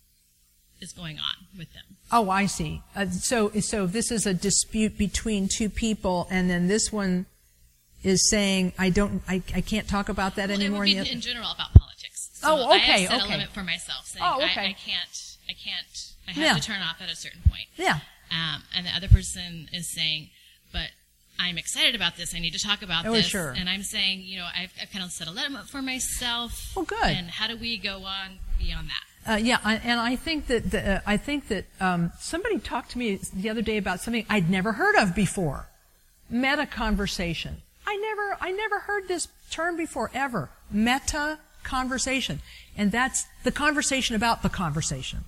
is going on with them. Oh, I see. Uh, so, so this is a dispute between two people, and then this one is saying, I don't, I, I can't talk about that Well, anymore. it would be yet. in general about politics. So Oh, okay, I have set okay. a limit for myself, saying Oh, okay. I, I can't, I can't, I have Yeah. to turn off at a certain point. Yeah. Um, and the other person is saying, but I'm excited about this. I need to talk about Oh, this. sure. And I'm saying, you know, I've, I've kind of set a limit for myself. Oh, good. And how do we go on beyond that? Uh, yeah, I, and I think that the, uh, I think that um, somebody talked to me the other day about something I'd never heard of before. Meta conversation. I never, I never heard this term before ever. Meta conversation, and that's the conversation about the conversation.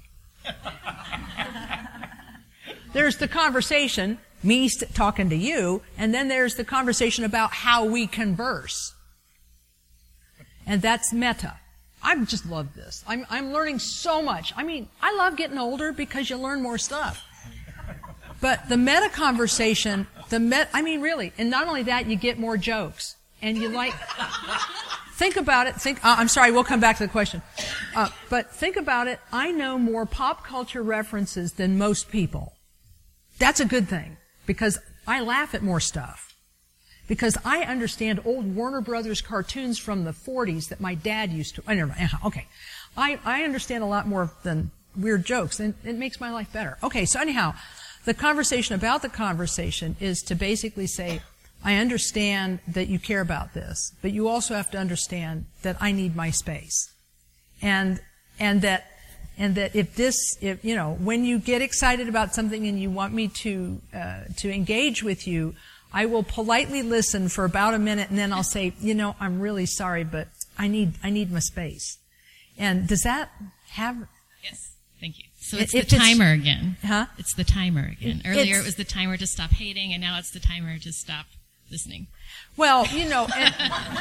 There's the conversation, me st- talking to you, and then there's the conversation about how we converse. And that's meta. I just love this. I'm, I'm learning so much. I mean, I love getting older because you learn more stuff. But the meta conversation, the met, I mean, really, and not only that, you get more jokes. And you like, think about it, think, uh, I'm sorry, we'll come back to the question. Uh, but think about it, I know more pop culture references than most people. That's a good thing, because I laugh at more stuff. Because I understand old Warner Brothers cartoons from the forties that my dad used to, I never mind, okay. I, I understand a lot more than weird jokes, and it makes my life better. Okay, so anyhow, the conversation about the conversation is to basically say, I understand that you care about this, but you also have to understand that I need my space. And, and that, and that if this, if, you know, when you get excited about something and you want me to, uh, to engage with you, I will politely listen for about a minute and then I'll say, you know, I'm really sorry, but I need, I need my space. And does that have, Yes, thank you. So If it's the it's- timer again. huh? It's the timer again. Earlier It's- it was the timer to stop hating, and now it's the timer to stop listening. Well, you know, and,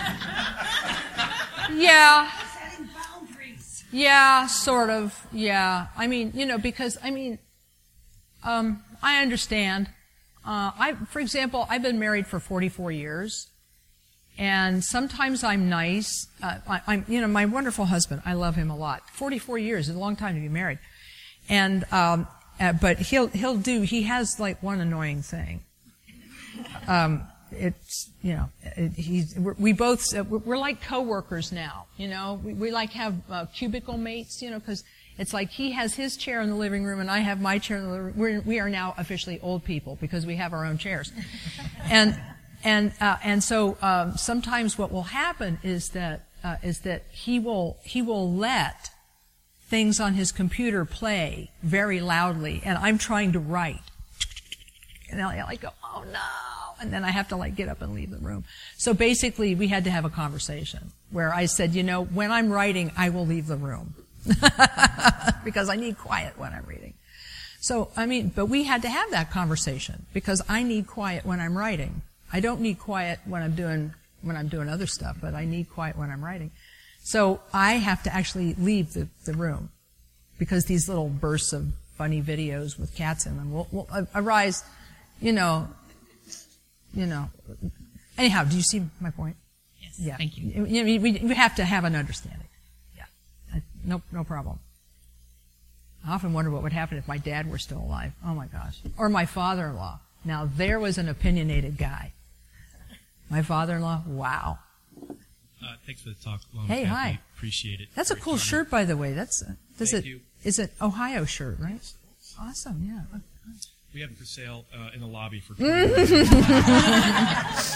yeah. Yeah, sort of. Yeah. I mean, you know, because, I mean, um, I understand. Uh, I, for example, I've been married for forty-four years, and sometimes I'm nice. Uh, I, I'm, you know, my wonderful husband, I love him a lot. forty-four years is a long time to be married. And, um, uh, but he'll he'll do. He has like one annoying thing. Um, it's you know it, he's we're, we both uh, we're, we're like coworkers now. You know, we, we like have uh, cubicle mates. You know, because it's like he has his chair in the living room and I have my chair in the living room. We're, we are now officially old people because we have our own chairs, and and uh, and so um, sometimes what will happen is that uh, is that he will he will let things on his computer play very loudly, and I'm trying to write. And I like go, oh no! And then I have to like get up and leave the room. So basically, we had to have a conversation where I said, you know, when I'm writing, I will leave the room because I need quiet when I'm reading. So I mean, but we had to have that conversation because I need quiet when I'm writing. I don't need quiet when I'm doing when I'm doing other stuff, but I need quiet when I'm writing. So I have to actually leave the, the room because these little bursts of funny videos with cats in them will, will arise, you know, you know. Anyhow, do you see my point? Yes. Yeah. Thank you. You know, we, we have to have an understanding. Yeah. No, no problem. I often wonder what would happen if my dad were still alive. Oh my gosh. Or my father-in-law. Now there was an opinionated guy. My father-in-law, wow. Uh, thanks for the talk. Long Hey, Kathy. hi. Appreciate it. That's a Very cool comment. shirt, by the way. That's uh, does Thank it you. is it Ohio shirt, right? Awesome, yeah. We have it for sale uh, in the lobby for twenty dollars.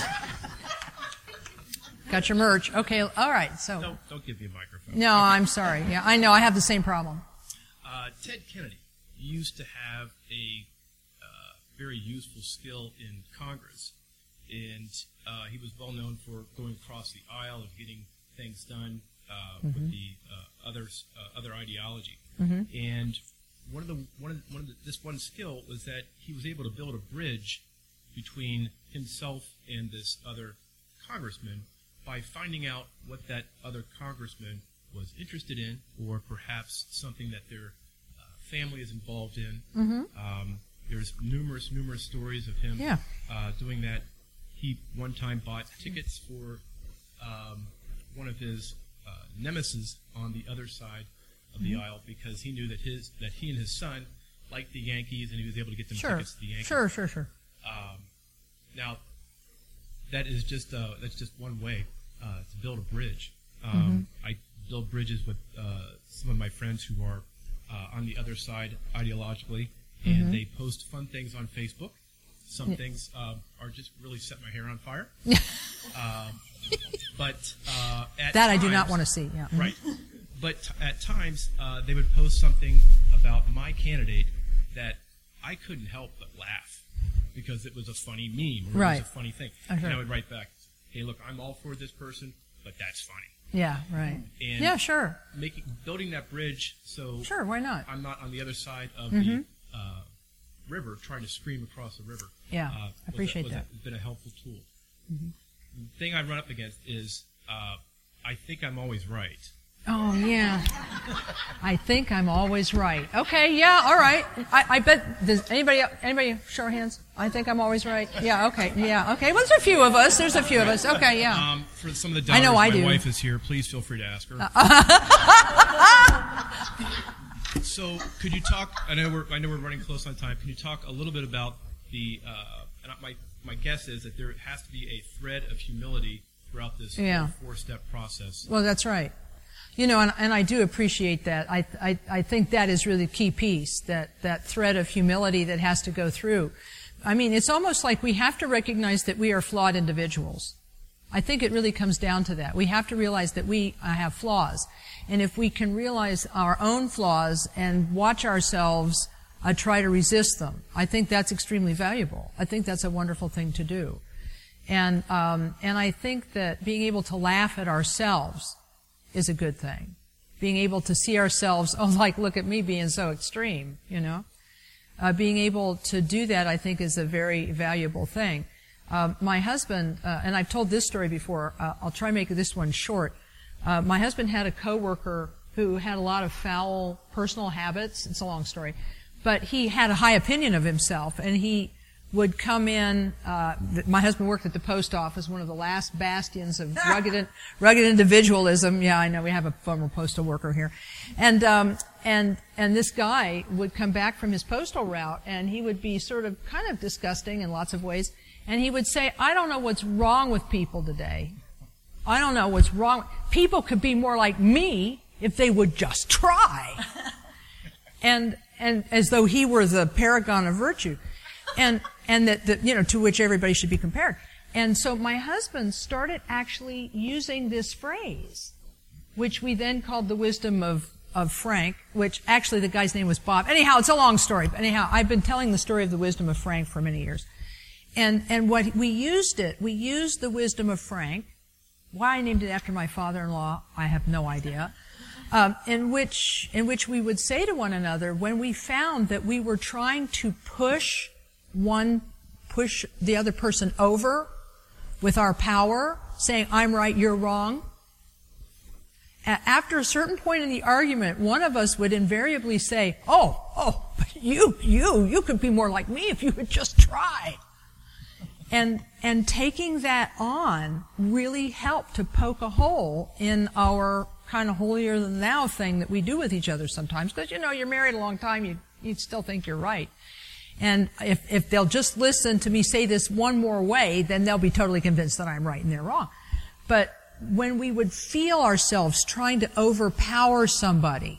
Got your merch. Okay, all right. So Don't, don't give me a microphone. no, I'm sorry. Yeah, I know. I have the same problem. Uh, Ted Kennedy used to have a uh, very useful skill in Congress, and uh, he was well known for going across the aisle and getting things done uh, Mm-hmm. with the uh, others uh, other ideology. Mm-hmm. And one of the one of, the, one of the, this one skill was that he was able to build a bridge between himself and this other congressman by finding out what that other congressman was interested in, or perhaps something that their uh, family is involved in. Mm-hmm. Um, there's numerous, numerous stories of him Yeah. uh, doing that. He one time bought tickets for um, one of his uh, nemesis on the other side of the Mm-hmm. aisle because he knew that his that he and his son liked the Yankees, and he was able to get them Sure, tickets to the Yankees. sure, sure, sure. Um, now, that is just uh, that's just one way uh, to build a bridge. Um, Mm-hmm. I build bridges with uh, some of my friends who are uh, on the other side ideologically, and Mm-hmm. they post fun things on Facebook. Some things um, are just really set my hair on fire. um, but uh, at That I do not times- want to see. Yeah. Mhm. Right. But t- at times, uh, they would post something about my candidate that I couldn't help but laugh because it was a funny meme or Right. it was a funny thing. Uh, sure. And I would write back, hey, look, I'm all for this person, but that's funny. Yeah. Right. And Yeah. Sure. making building that bridge so Sure. Why not? I'm not on the other side of Mm-hmm. the uh, river trying to scream across the river. Yeah, uh, I was a- appreciate was a- that. Has been a helpful tool. The thing I run up against is uh, I think I'm always right. Oh yeah. I think I'm always right. Okay. Yeah. All right. I, I bet. Does anybody anybody show hands? I think I'm always right. Yeah. Okay. Yeah. Okay. Well, there's a few of us. There's a few of us. Okay. Yeah. Um, for some of the I doubters, know I my do. wife is here. Please feel free to ask her. So, could you talk? I know we're I know we're running close on time. Can you talk a little bit about the? Uh, and my my guess is that there has to be a thread of humility throughout this Yeah. four-step process. Well, that's right. You know, and, and I do appreciate that. I, I, I think that is really the key piece, that, that thread of humility that has to go through. I mean, it's almost like we have to recognize that we are flawed individuals. I think it really comes down to that. We have to realize that we uh, have flaws. And if we can realize our own flaws and watch ourselves uh, try to resist them, I think that's extremely valuable. I think that's a wonderful thing to do. And, um, and I think that being able to laugh at ourselves is a good thing. Being able to see ourselves, oh, like, look at me being so extreme, you know. Uh, being able to do that, I think, is a very valuable thing. Um, my husband, uh, and I've told this story before, uh, I'll try and make this one short. Uh, my husband had a coworker who had a lot of foul personal habits. It's a long story. But he had a high opinion of himself, and he would come in. Uh, th- my husband worked at the post office, one of the last bastions of rugged, rugged individualism. Yeah, I know we have a former postal worker here, and um, and and this guy would come back from his postal route, and he would be sort of kind of disgusting in lots of ways, and he would say, "I don't know what's wrong with people today. I don't know what's wrong. People could be more like me if they would just try," and and as though he were the paragon of virtue. And, and that, that, you know, to which everybody should be compared. And so my husband started actually using this phrase, which we then called the wisdom of, of Frank, which actually the guy's name was Bob. Anyhow, it's a long story. But anyhow, I've been telling the story of the wisdom of Frank for many years. And, and what we used it, we used the wisdom of Frank. Why I named it after my father-in-law, I have no idea. Um, in which, in which we would say to one another when we found that we were trying to push one push the other person over with our power, saying, I'm right, you're wrong. After a certain point in the argument, one of us would invariably say, oh, oh, you, you, you could be more like me if you would just try. And, and taking that on really helped to poke a hole in our kind of holier than thou thing that we do with each other sometimes. Because, you know, you're married a long time, you, you still think you're right. And if, if they'll just listen to me say this one more way, then they'll be totally convinced that I'm right and they're wrong. But when we would feel ourselves trying to overpower somebody,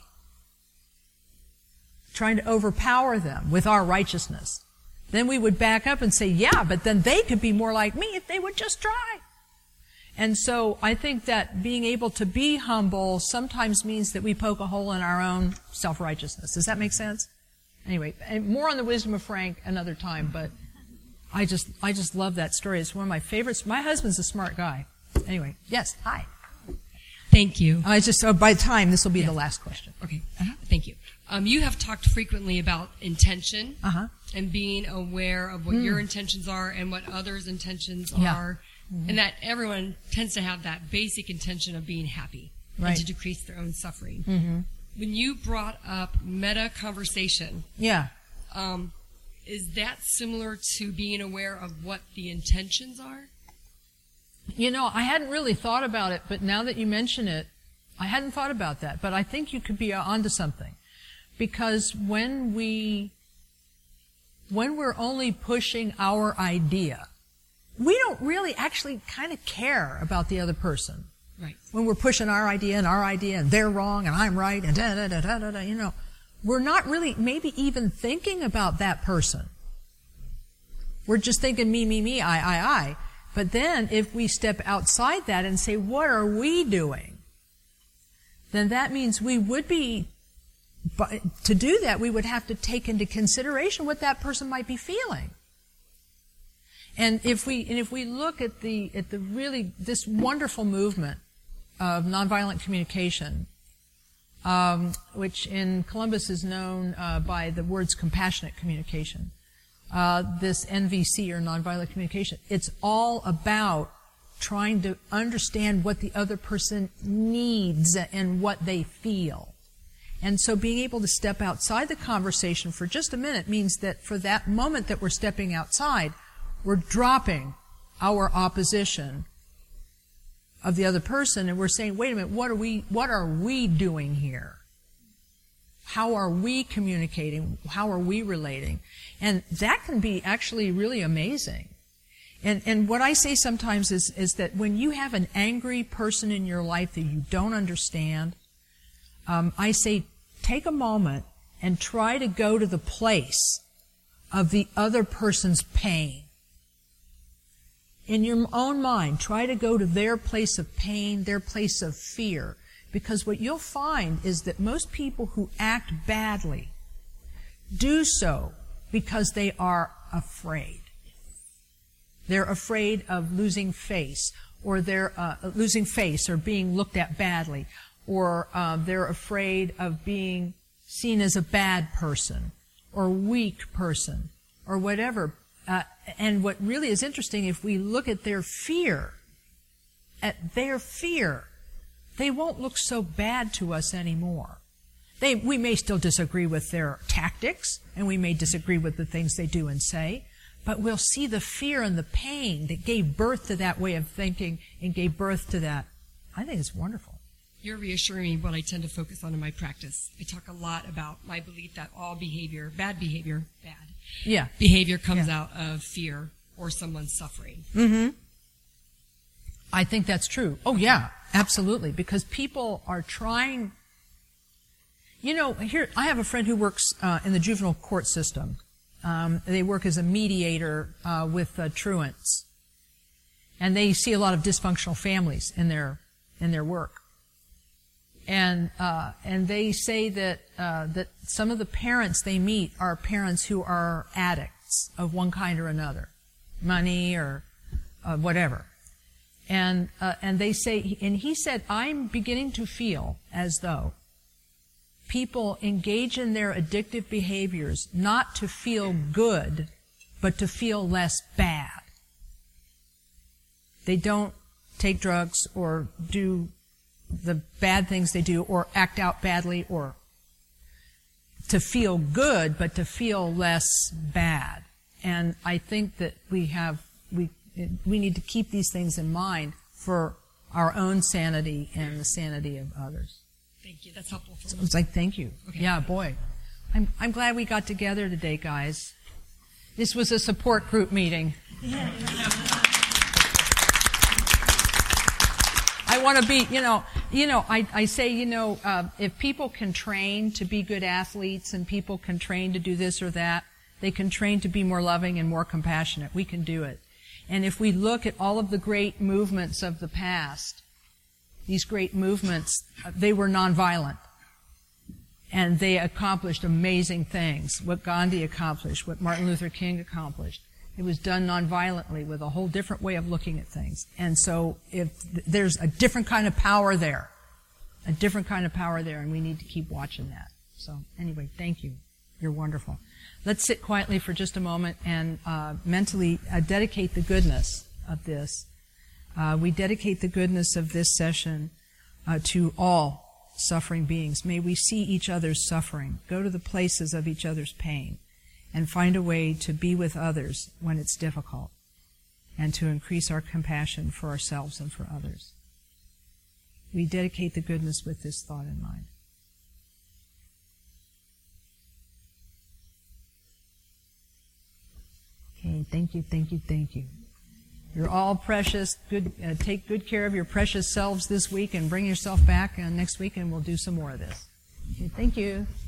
trying to overpower them with our righteousness, then we would back up and say, yeah, but then they could be more like me if they would just try. And so I think that being able to be humble sometimes means that we poke a hole in our own self-righteousness. Does that make sense? Anyway, more on the wisdom of Frank another time, but I just, I just love that story. It's one of my favorites. My husband's a smart guy. Anyway, yes, hi. Thank you. I just, so by the time, this will be yeah. the last question. Okay, uh-huh. Thank you. Um, you have talked frequently about intention uh-huh. and being aware of what mm. your intentions are and what others' intentions yeah. are, mm-hmm. and that everyone tends to have that basic intention of being happy right. and to decrease their own suffering. Mm-hmm. When you brought up meta conversation, yeah, um, is that similar to being aware of what the intentions are? You know, I hadn't really thought about it, but now that you mention it, I hadn't thought about that. But I think you could be onto something, because when we when we're only pushing our idea, we don't really actually kind of care about the other person. Right. When we're pushing our idea and our idea and they're wrong and I'm right and da da da da da da, you know, we're not really maybe even thinking about that person. We're just thinking me, me, me, I, I, I. But then if we step outside that and say, what are we doing? Then that means we would be, but to do that, we would have to take into consideration what that person might be feeling. And if we and if we look at the at the really this wonderful movement of nonviolent communication, um, which in Columbus is known uh, by the words compassionate communication, uh, this N V C or nonviolent communication, it's all about trying to understand what the other person needs and what they feel. And so being able to step outside the conversation for just a minute means that for that moment that we're stepping outside, we're dropping our opposition of the other person, and we're saying, wait a minute, what are we, what are we doing here? How are we communicating? How are we relating? And that can be actually really amazing. And, and what I say sometimes is, is that when you have an angry person in your life that you don't understand, um, I say, take a moment and try to go to the place of the other person's pain. In your own mind, try to go to their place of pain, their place of fear. Because what you'll find is that most people who act badly do so because they are afraid. They're afraid of losing face, or they're uh, losing face or being looked at badly, or uh, they're afraid of being seen as a bad person or weak person or whatever. Uh, and what really is interesting, if we look at their fear, at their fear, they won't look so bad to us anymore. They, we may still disagree with their tactics, and we may disagree with the things they do and say, but we'll see the fear and the pain that gave birth to that way of thinking and gave birth to that. I think it's wonderful. You're reassuring me what I tend to focus on in my practice. I talk a lot about my belief that all behavior, bad behavior, bad Yeah. behavior comes Yeah. out of fear or someone's suffering. Mm-hmm. I think that's true. Oh, yeah, absolutely. Because people are trying. You know, here, I have a friend who works uh, in the juvenile court system. Um, they work as a mediator uh, with uh, truants. And they see a lot of dysfunctional families in their in their work. And uh, and they say that uh, that some of the parents they meet are parents who are addicts of one kind or another, money or uh, whatever. And uh, and they say, and he said, I'm beginning to feel as though people engage in their addictive behaviors not to feel good, but to feel less bad. They don't take drugs or do the bad things they do or act out badly or to feel good, but to feel less bad. And I think that we have, we, we need to keep these things in mind for our own sanity and the sanity of others. Thank you. That's helpful for So me. it's like, thank you. Okay. Yeah, boy. I'm, I'm glad we got together today, guys. This was a support group meeting. I want to be, you know, you know, I, I say, you know, uh, if people can train to be good athletes and people can train to do this or that, they can train to be more loving and more compassionate. We can do it. And if we look at all of the great movements of the past, these great movements, uh, they were nonviolent. And they accomplished amazing things. What Gandhi accomplished, what Martin Luther King accomplished. It was done nonviolently with a whole different way of looking at things. And so if th- there's a different kind of power there, a different kind of power there, and we need to keep watching that. So anyway, thank you. You're wonderful. Let's sit quietly for just a moment and uh, mentally uh, dedicate the goodness of this. Uh, we dedicate the goodness of this session uh, to all suffering beings. May we see each other's suffering, go to the places of each other's pain, and find a way to be with others when it's difficult, and to increase our compassion for ourselves and for others. We dedicate the goodness with this thought in mind. Okay, thank you, thank you, thank you. You're all precious. Good. Uh, take good care of your precious selves this week and bring yourself back uh, next week, and we'll do some more of this. Okay, thank you.